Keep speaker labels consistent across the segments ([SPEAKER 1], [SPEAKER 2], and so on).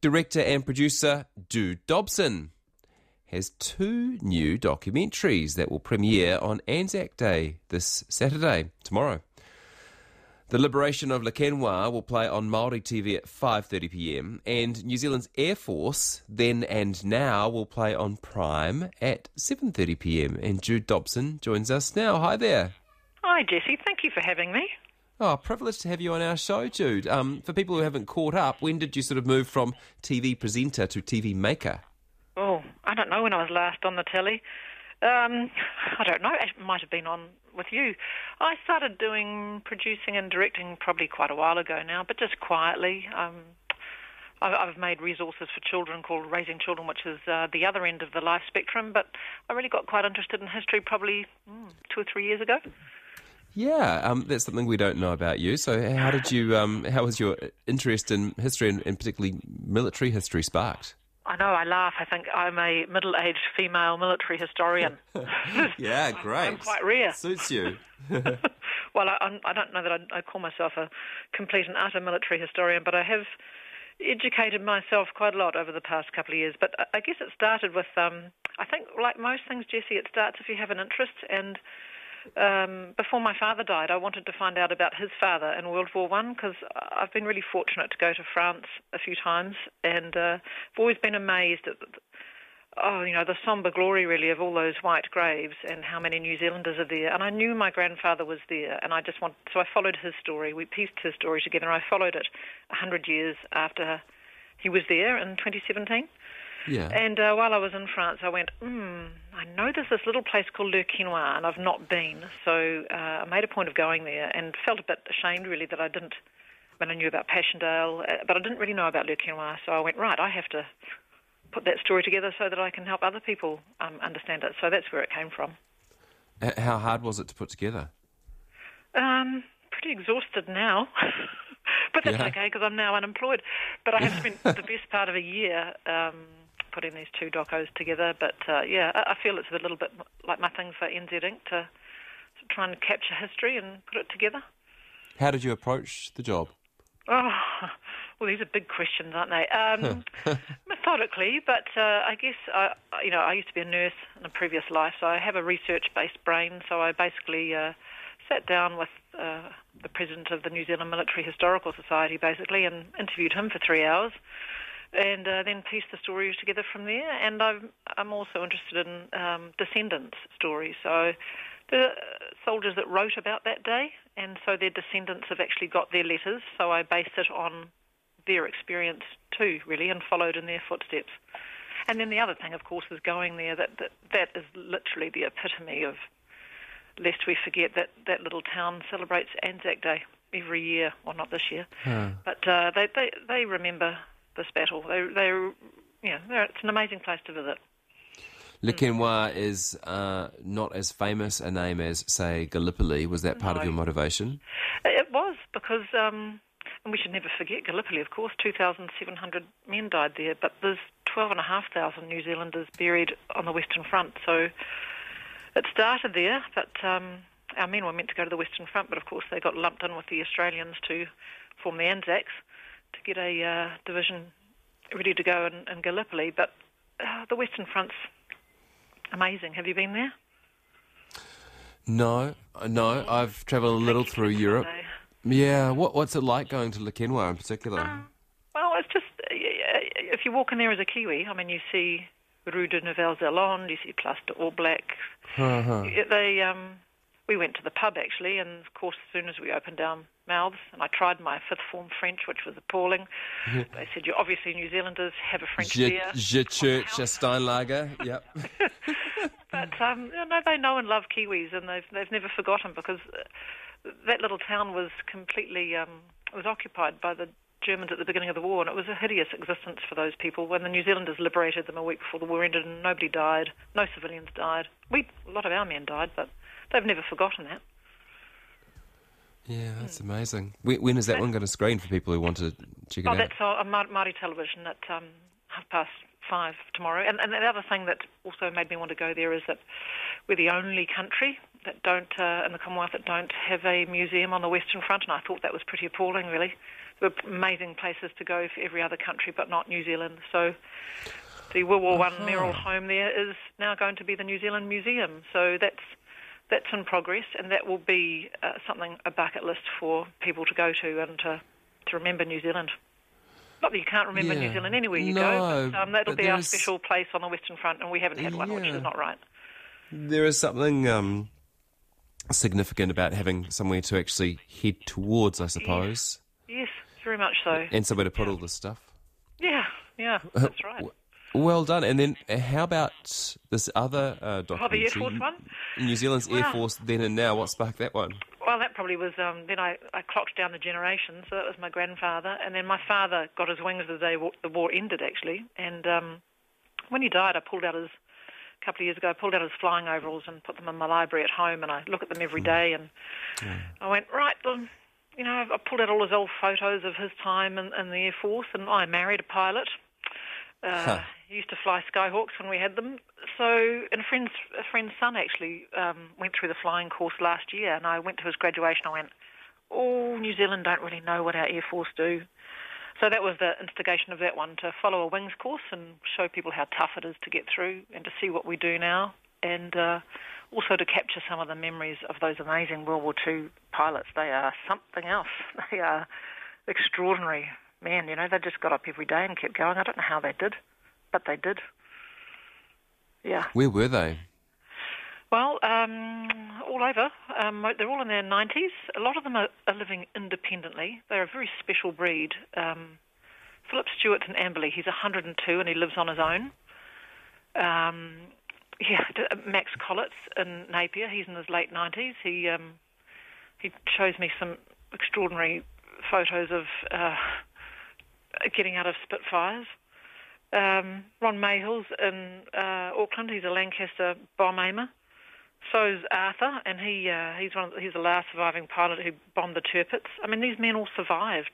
[SPEAKER 1] Director and producer Jude Dobson has 2 new documentaries that will premiere on Anzac Day this Saturday, tomorrow. The Liberation of Lekenhua will play on Māori TV at 5:30pm, and New Zealand's Air Force, Then and Now, will play on Prime at 7:30pm. And Jude Dobson joins us now. Hi there.
[SPEAKER 2] Hi, Jesse. Thank you for having me.
[SPEAKER 1] Oh, privileged to have you on our show, Jude. For people who haven't caught up, when did you sort of move from TV presenter to TV maker?
[SPEAKER 2] Oh, I don't know when I was last on the telly. I don't know. It might have been on with you. I started doing producing and directing probably quite a while ago now, but just quietly. I've made resources for children called Raising Children, which is the other end of the life spectrum, but I really got quite interested in history probably 2 or 3 years ago.
[SPEAKER 1] Yeah, that's something we don't know about you. So how did you? How was your interest in history and particularly military history sparked?
[SPEAKER 2] I know, I laugh. I think I'm a middle-aged female military historian.
[SPEAKER 1] Yeah, great.
[SPEAKER 2] I'm quite rare.
[SPEAKER 1] Suits you.
[SPEAKER 2] Well, I don't know that I call myself a complete and utter military historian, but I have educated myself quite a lot over the past couple of years. But I guess it started with, I think, like most things, Jesse, it starts if you have an interest. And before my father died, I wanted to find out about his father in World War I, because I've been really fortunate to go to France a few times, and I've always been amazed at the sombre glory, really, of all those white graves and how many New Zealanders are there. And I knew my grandfather was there, and so I followed his story. We pieced his story together, and I followed it 100 years after he was there in 2017.
[SPEAKER 1] Yeah.
[SPEAKER 2] And while I was in France, I went, I know there's this little place called Lekenhua, and I've not been. So I made a point of going there and felt a bit ashamed, really, that I didn't, when I knew about Passchendaele, but I didn't really know about Lekenhua. So I went, right, I have to put that story together so that I can help other people understand it. So that's where it came from.
[SPEAKER 1] How hard was it to put together?
[SPEAKER 2] Pretty exhausted now. But that's okay, because I'm now unemployed. But I have spent the best part of a year putting these 2 docos together. But, I feel it's a little bit like my thing for NZ Inc. to try and capture history and put it together.
[SPEAKER 1] How did you approach the job?
[SPEAKER 2] Oh, well, these are big questions, aren't they? Methodically, but I guess, I used to be a nurse in a previous life, so I have a research-based brain, so I basically sat down with the president of the New Zealand Military Historical Society, basically, and interviewed him for 3 hours, and then pieced the stories together from there. And I'm also interested in descendants' stories. So the soldiers that wrote about that day, and so their descendants have actually got their letters, so I based it on their experience too, really, and followed in their footsteps. And then the other thing, of course, is going there, that is literally the epitome of, lest we forget that little town celebrates Anzac Day every year. Well, not this year, but they remember this battle. It's an amazing place to visit.
[SPEAKER 1] Lekenhua is not as famous a name as, say, Gallipoli. Was that part of your motivation?
[SPEAKER 2] It was, because, and we should never forget Gallipoli, of course, 2,700 men died there, but there's 12,500 New Zealanders buried on the Western Front, so it started there, but our men were meant to go to the Western Front, but of course they got lumped in with the Australians to form the Anzacs to get a division ready to go in Gallipoli. But the Western Front's amazing. Have you been there?
[SPEAKER 1] No. I've travelled a little through Europe. Yeah, what's it like going to Lekenhua in particular?
[SPEAKER 2] Well, it's just, if you walk in there as a Kiwi, I mean, you see Rue de Nouvelle-Zélande, you see Place de All Blacks. We went to the pub, actually, and of course, as soon as we opened our mouths, and I tried my 5th form French, which was appalling. They said, you're obviously New Zealanders, have a French beer.
[SPEAKER 1] Je church, a Steinlager, yep.
[SPEAKER 2] But, they know and love Kiwis, and they've never forgotten, because that little town was completely, was occupied by the Germans at the beginning of the war, and it was a hideous existence for those people. When the New Zealanders liberated them a week before the war ended, and nobody died, no civilians died. A lot of our men died, but they've never forgotten that.
[SPEAKER 1] Yeah, that's amazing. When is that one going to screen for people who want to check it out?
[SPEAKER 2] That's on Māori television at 5:30 tomorrow. And the other thing that also made me want to go there is that we're the only country that don't, in the Commonwealth, that don't have a museum on the Western Front, and I thought that was pretty appalling, really. were amazing places to go for every other country, but not New Zealand. So the World War I Memorial Home there is now going to be the New Zealand Museum. So that's in progress, and that will be a bucket list for people to go to and to remember New Zealand. Not that you can't remember New Zealand anywhere you go, but that'll be our special place on the Western Front, and we haven't had one, which is not right.
[SPEAKER 1] There is something significant about having somewhere to actually head towards, I suppose.
[SPEAKER 2] Yes, very much so.
[SPEAKER 1] And somewhere to put all this stuff.
[SPEAKER 2] Yeah, that's right.
[SPEAKER 1] Well done. And then how about this other documentary?
[SPEAKER 2] The Air Force one?
[SPEAKER 1] New Zealand's Air Force then and now. What sparked that one?
[SPEAKER 2] Well, that probably was, then I clocked down the generations, so that was my grandfather. And then my father got his wings the day the war ended, actually. And when he died, a couple of years ago, I pulled out his flying overalls and put them in my library at home, and I look at them every day. And I went, right, I pulled out all his old photos of his time in the Air Force, and I married a pilot. He used to fly Skyhawks when we had them. So, and a friend's son actually went through the flying course last year, and I went to his graduation. I went, New Zealand don't really know what our Air Force do. So that was the instigation of that one, to follow a wings course and show people how tough it is to get through and to see what we do now, and also to capture some of the memories of those amazing World War II pilots. They are something else. They are extraordinary. Man, they just got up every day and kept going. I don't know how they did, but they did. Yeah.
[SPEAKER 1] Where were they?
[SPEAKER 2] Well, all over. They're all in their 90s. A lot of them are living independently. They're a very special breed. Philip Stewart in Amberley, he's 102 and he lives on his own. Max Collitz in Napier, he's in his late 90s. He shows me some extraordinary photos of getting out of Spitfires. Ron Mayhill's in Auckland. He's a Lancaster bomb aimer. So's Arthur, and he's the last surviving pilot who bombed the Tirpitz. I mean, these men all survived.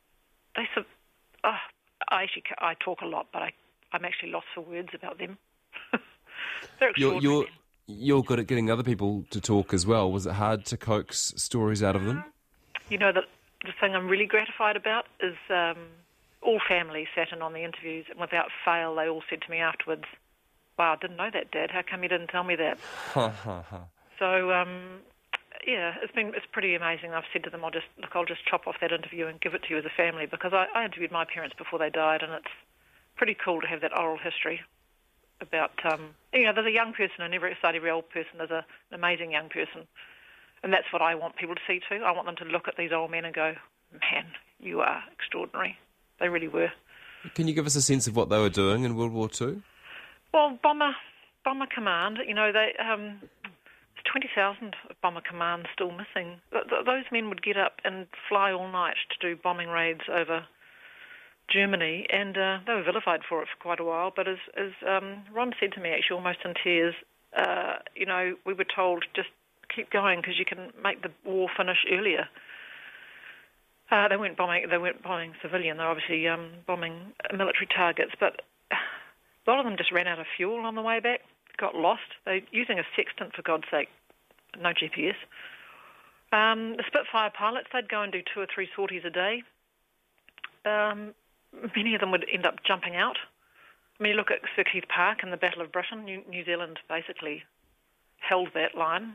[SPEAKER 2] I talk a lot, but I'm actually lost for words about them. They're extraordinary.
[SPEAKER 1] You're good at getting other people to talk as well. Was it hard to coax stories out of them?
[SPEAKER 2] The thing I'm really gratified about is all families sat in on the interviews, and without fail, they all said to me afterwards, "Wow, I didn't know that, Dad. How come you didn't tell me that?" So, it's pretty amazing. I've said to them, I'll just chop off that interview and give it to you as a family, because I interviewed my parents before they died, and it's pretty cool to have that oral history about, there's a young person, and every old person is an amazing young person. And that's what I want people to see too. I want them to look at these old men and go, man, you are extraordinary. They really were.
[SPEAKER 1] Can you give us a sense of what they were doing in World War II?
[SPEAKER 2] Well, Bomber Command, there's 20,000 of Bomber Command still missing. Those men would get up and fly all night to do bombing raids over Germany, and they were vilified for it for quite a while. But as Ron said to me, actually almost in tears, we were told just keep going because you can make the war finish earlier. They weren't bombing civilian. They're obviously bombing military targets, but a lot of them just ran out of fuel on the way back, got lost. They're using a sextant, for God's sake, no GPS. The Spitfire pilots, they'd go and do 2 or 3 sorties a day. Many of them would end up jumping out. I mean, you look at Sir Keith Park and the Battle of Britain, New Zealand basically held that line.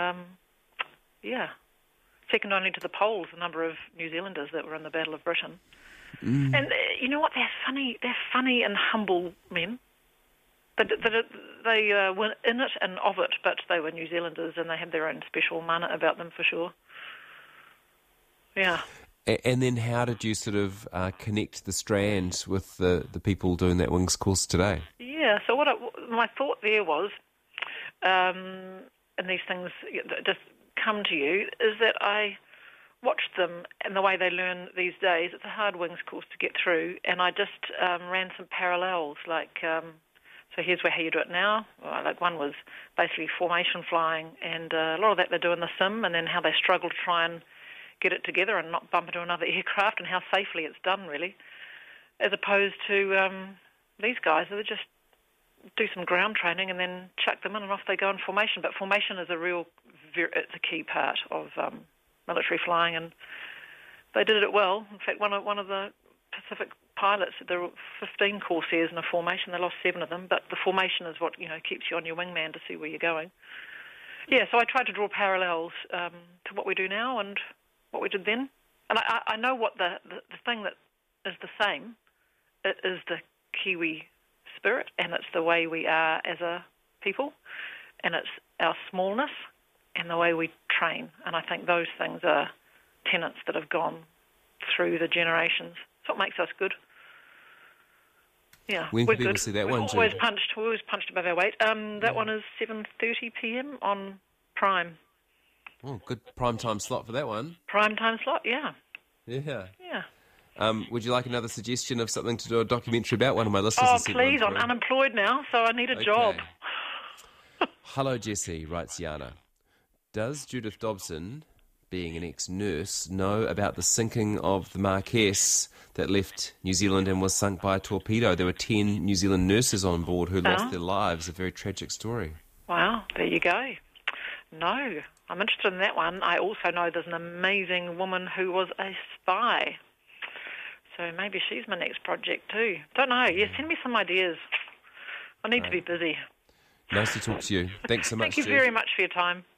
[SPEAKER 2] Second only to the Poles, the number of New Zealanders that were in the Battle of Britain. And you know what? They're funny and humble men. They were in it and of it, but they were New Zealanders and they had their own special mana about them for sure. Yeah.
[SPEAKER 1] And then how did you sort of connect the strand with the people doing that wings course today? Yeah,
[SPEAKER 2] so my thought there was, and these things just come to you, is that I watched them and the way they learn these days. It's a hard wings course to get through, and I just ran some parallels, like, so here's how you do it now. Like one was basically formation flying, and a lot of that they do in the sim, and then how they struggle to try and get it together and not bump into another aircraft, and how safely it's done, really, as opposed to these guys who just do some ground training and then chuck them in and off they go in formation. But formation is it's a key part of military flying, and They did it well. In fact, one of the Pacific pilots, there were 15 Corsairs in a formation. They lost 7 of them, but the formation is what keeps you on your wingman to see where you're going. Yeah, so I tried to draw parallels to what we do now and what we did then. And I know what the thing that is the same. It is the Kiwi spirit, and it's the way we are as a people, and it's our smallness and the way we train. And I think those things are tenets that have gone through the generations. It's what makes us good. Yeah,
[SPEAKER 1] when
[SPEAKER 2] we're
[SPEAKER 1] can people
[SPEAKER 2] good.
[SPEAKER 1] see that
[SPEAKER 2] We've
[SPEAKER 1] one,
[SPEAKER 2] always
[SPEAKER 1] Jude?
[SPEAKER 2] punched above our weight. That one is 7:30 p.m. on Prime.
[SPEAKER 1] Oh, good prime time slot for that one.
[SPEAKER 2] Prime time slot, yeah.
[SPEAKER 1] Yeah.
[SPEAKER 2] Yeah.
[SPEAKER 1] Would you like another suggestion of something to do a documentary about? One of my listeners
[SPEAKER 2] Oh,
[SPEAKER 1] has sent one
[SPEAKER 2] please, I'm
[SPEAKER 1] through.
[SPEAKER 2] unemployed now, so I need a job.
[SPEAKER 1] Hello, Jesse, writes Yana. Does Judith Dobson, being an ex-nurse, know about the sinking of the Marquess that left New Zealand and was sunk by a torpedo? There were 10 New Zealand nurses on board who lost their lives. A very tragic story.
[SPEAKER 2] Wow, there you go. No, I'm interested in that one. I also know there's an amazing woman who was a spy. So maybe she's my next project too. Don't know. Yeah, send me some ideas. I need to be busy.
[SPEAKER 1] Nice to talk to you. Thanks so much,
[SPEAKER 2] Thank you
[SPEAKER 1] Jude.
[SPEAKER 2] very much for your time.